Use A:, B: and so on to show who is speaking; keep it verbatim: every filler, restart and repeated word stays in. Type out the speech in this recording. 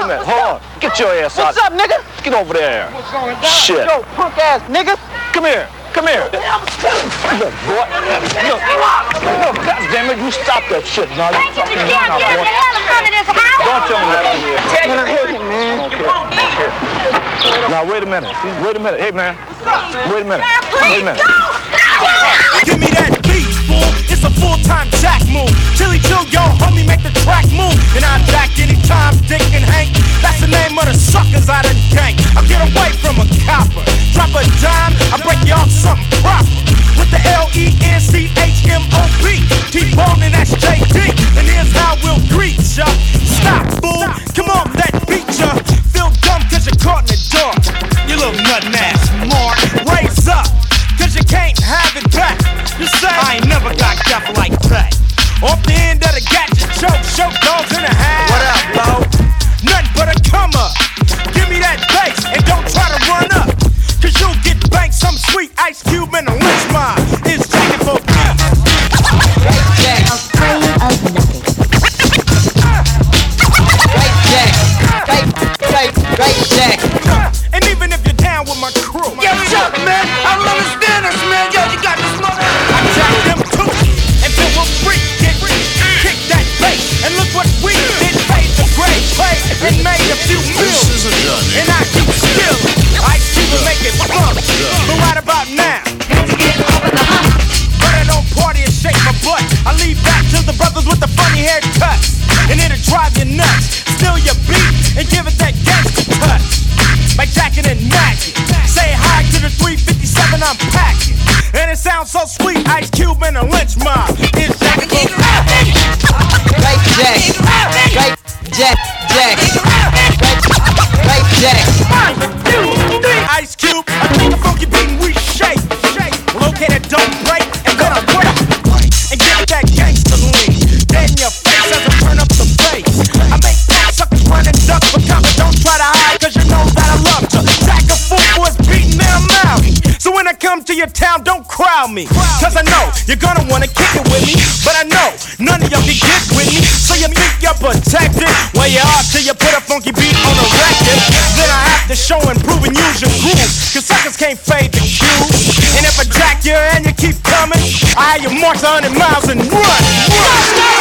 A: minute. Hold on. Get your ass
B: What's
A: out.
B: What's up, nigga?
A: Get over there.
B: What's going down?
A: Shit.
B: Yo, punk ass nigga.
A: Come here. Come here. Look, boy. Look. Look, God damn it. You stop that shit. No, you fucking run out, boy. Don't tell me that over here.
B: Man, I hate him, man.
A: Okay. Now, wait a minute. Wait a minute. Hey, man. Wait a minute. Wait a minute.
C: Give me that beat, fool. It's a full-time jack move. Chili chill, yo, homie, make the track move. And I jack anytime, Dick and Hank. That's the name of the suckers I done gang. I get away from a copper. Drop a dime, I break you off something proper. With the L E N C H M O B. T-Bone and that's J D. And here's how we'll greet ya. Stop, fool. Come on, that beat ya. Feel dumb cause you're caught in the dark. You little nuttin' ass mark. Raise up, cause you can't have it back. You say, I ain't never got death like that. Off the end of the gadget choke, show dogs in the half. What up, bro? Nothing but a come up. Give me that bass and don't try to run up. Cause you'll get banked some sweet Ice Cube and a lynch mob. It's jacking for Jack.
D: Afraid of nothing. Right Jack. Right, right, right Jack.
C: And even if you're down with my crew.
B: Yo, Chuck, man. I don't understand this, man. Yo, you got this mother.
C: I jack them too. And then we'll freak it. Kick that bass. And look what we did. Paid the great play. And made a few million. And I keep still. Ice Cube will make it fun. But right about now. But I don't party and shake my butt. I leave that to the brothers with the funny haircuts. And it'll drive you nuts. Steal your beat and give it that gangster touch. Like Jackin' and Magic. Say hi to the three fifty-seven I'm packing. And it sounds so sweet. Ice Cube and a lynch mob. It's Jack.
D: Right Jack. Right Jack. Jack. Right, right Jack.
C: Ice Cube, I take a funky beat and we shake. Shake. Located, don't break. And then I work. And give it that gangster lean. Dead in your face as I turn up the bass. I make that suckers run and duck for cover. Don't try to hide cause you know that I love to. Jack a fool boys beating them out. So when I come to your town, don't crowd me. Cause I know you're gonna wanna kick it with me. But I know none of y'all can get with me. So you think you're protected? Well you are till you put a funky beat on the record. Then I have to show and prove and use your groove. Cause suckers can't fade the cue. And if I jack you and you keep coming, I have you march a hundred miles and run, run.